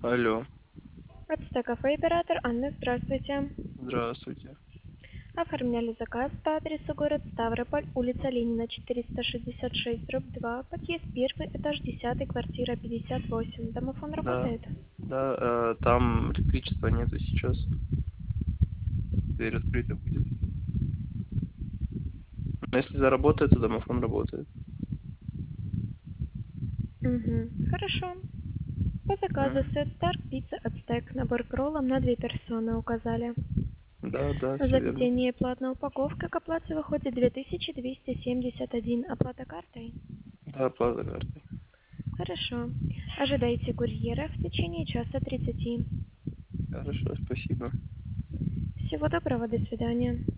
Алло, Ацтекафе, оператор Анна, здравствуйте. здравствуйте. Оформляли заказ по адресу город Ставрополь, улица Ленина, 466, дробь 2, подъезд 1, этаж 10, квартира 58. Домофон Да, работает? да, там электричества нету сейчас. Дверь открыта будет. Но если заработает, то домофон работает. Угу, хорошо. По заказу Мгм. сет Старк Пицца Ацтек, набор к роллам на 2 персоны указали. Да, да, все верно. Заведение платная упаковка, к оплате выходит 2271, оплата картой? Да, оплата картой. Хорошо. Ожидайте курьера в течение часа 30. Хорошо, спасибо. Всего доброго, до свидания.